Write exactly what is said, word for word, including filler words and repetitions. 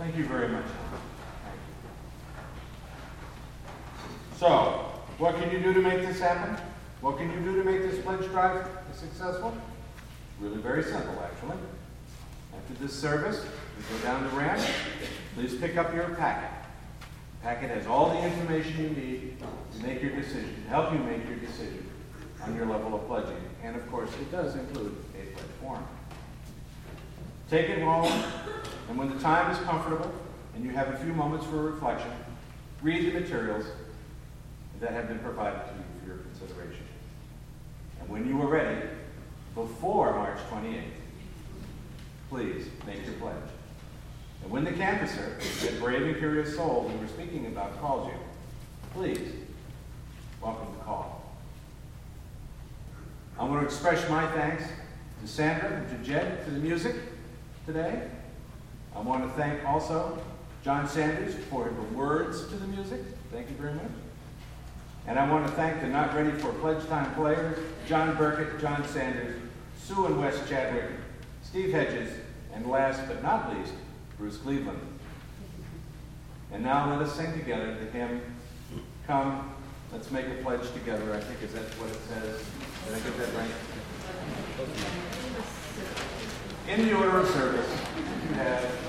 Thank you very much. Thank you. So, what can you do to make this happen? What can you do to make this pledge drive successful? Really very simple, actually. After this service, you go down the ramp. Please pick up your packet. The packet has all the information you need to make your decision, to help you make your decision on your level of pledging. And of course, it does include a pledge form. Take it home, and when the time is comfortable and you have a few moments for reflection, read the materials that have been provided to you for your consideration. And when you are ready, before March twenty-eighth, please make your pledge. And when the canvasser, that brave and curious soul we were speaking about, calls you, please welcome the call. I want to express my thanks to Sandra and to Jed for the music today. I want to thank also John Sanders for the words to the music. Thank you very much. And I want to thank the Not Ready for Pledge Time players, John Burkett, John Sanders, Sue and Wes Chadwick, Steve Hedges, and last but not least, Bruce Cleveland. And now let us sing together the hymn, Come, Let's Make a Pledge Together. I think is that what it says. Did I get that right? In the order of service, you have